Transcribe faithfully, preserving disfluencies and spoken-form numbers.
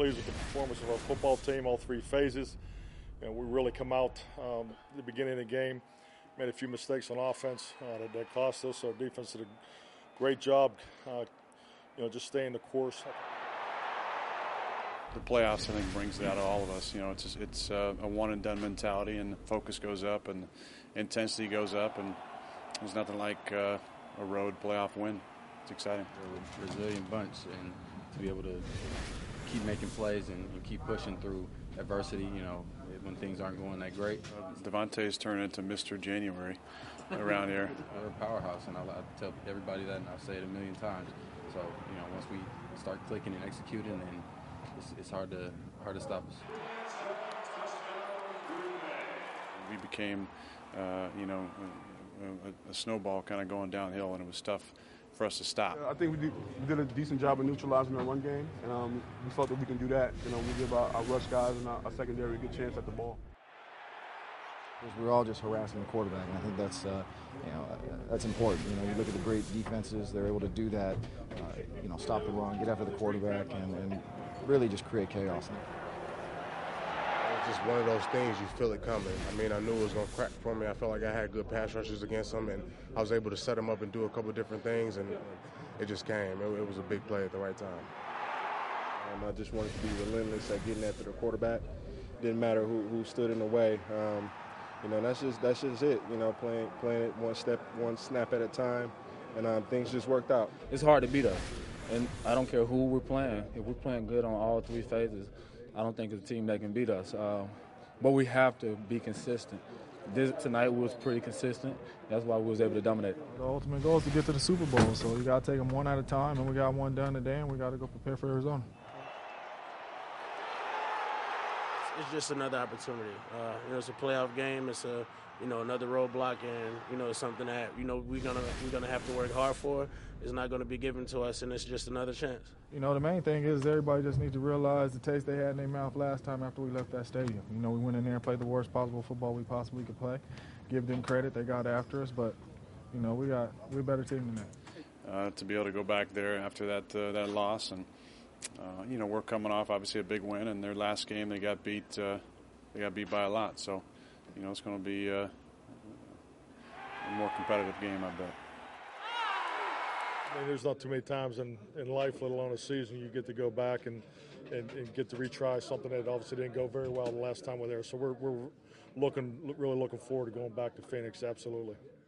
pleased with the performance of our football team, all three phases. And we really come out um, at the beginning of the game, made a few mistakes on offense uh, that, that cost us. Our defense did a great job, uh, you know, just staying the course. The playoffs, I think, brings that to all of us. You know, it's it's uh, a one-and-done mentality, and focus goes up, and intensity goes up, and there's nothing like uh, a road playoff win. It's exciting. We're a resilient bunch, and to be able to keep making plays and, and keep pushing through adversity, you know, when things aren't going that great. Devontae's turned into Mister January around here. We're a powerhouse, and I, I tell everybody that, and I'll say it a million times. So, you know, once we start clicking and executing, then it's, it's hard to hard to stop us. We became, uh, you know, a, a snowball kind of going downhill, and it was tough for us to stop. I think we did, we did a decent job of neutralizing our run game, and um, we felt that we can do that. You know, we give our, our rush guys and our, our secondary a good chance at the ball. We're all just harassing the quarterback, and I think that's, uh, you know, that's important. You know, you look at the great defenses; they're able to do that. Uh, you know, stop the run, get after the quarterback, and, and really just create chaos. It's just one of those things, you feel it coming. I mean, I knew it was going to crack for me. I felt like I had good pass rushers against them, and I was able to set them up and do a couple different things, and it just came. It, it was a big play at the right time. Um, I just wanted to be relentless at getting after the quarterback. Didn't matter who, who stood in the way. Um, you know, that's just that's just it. You know, playing playing it one step, one snap at a time, and um, things just worked out. It's hard to beat us, and I don't care who we're playing. If we're playing good on all three phases, I don't think it's a team that can beat us. Uh, but we have to be consistent. This, tonight was pretty consistent. That's why we was able to dominate. The ultimate goal is to get to the Super Bowl, so you got to take them one at a time, and we got one done today, and we got to go prepare for Arizona. It's just another opportunity. Uh, you know, it's a playoff game. It's a, you know, another roadblock, and you know, it's something that you know we're gonna we're gonna have to work hard for. It's not going to be given to us, and it's just another chance. You know, the main thing is everybody just needs to realize the taste they had in their mouth last time after we left that stadium. You know, we went in there and played the worst possible football we possibly could play. Give them credit, they got after us, but you know, we got we're a better team than that. Uh, to be able to go back there after that uh, that loss, and uh, you know, we're coming off obviously a big win, and their last game they got beat uh, they got beat by a lot. So, you know, it's going to be uh, a more competitive game, I bet. I mean, there's not too many times in, in life, let alone a season, you get to go back and, and, and get to retry something that obviously didn't go very well the last time we were there. So we're, we're looking, really looking forward to going back to Phoenix, absolutely.